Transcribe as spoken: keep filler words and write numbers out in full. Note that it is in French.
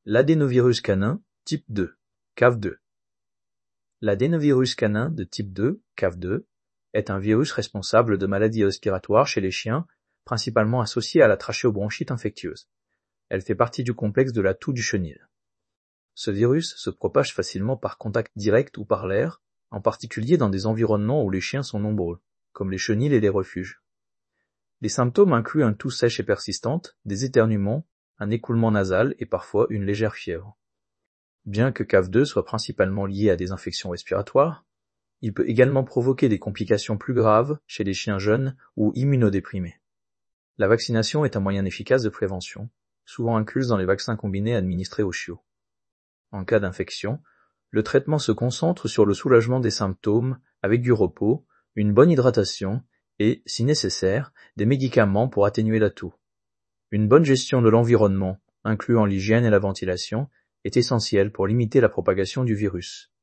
L'adénovirus canin type deux, C A V deux. L'adénovirus canin de type deux, C A V deux, est un virus responsable de maladies respiratoires chez les chiens, principalement associé à la trachéobronchite infectieuse. Elle fait partie du complexe de la toux du chenil. Ce virus se propage facilement par contact direct ou par l'air, en particulier dans des environnements où les chiens sont nombreux, comme les chenils et les refuges. Les symptômes incluent un toux sèche et persistante, des éternuements, un écoulement nasal et parfois une légère fièvre. Bien que C A V deux soit principalement lié à des infections respiratoires, il peut également provoquer des complications plus graves chez les chiens jeunes ou immunodéprimés. La vaccination est un moyen efficace de prévention, souvent incluse dans les vaccins combinés administrés aux chiots. En cas d'infection, le traitement se concentre sur le soulagement des symptômes avec du repos, une bonne hydratation et, si nécessaire, des médicaments pour atténuer la toux. Une bonne gestion de l'environnement, incluant l'hygiène et la ventilation, est essentielle pour limiter la propagation du virus.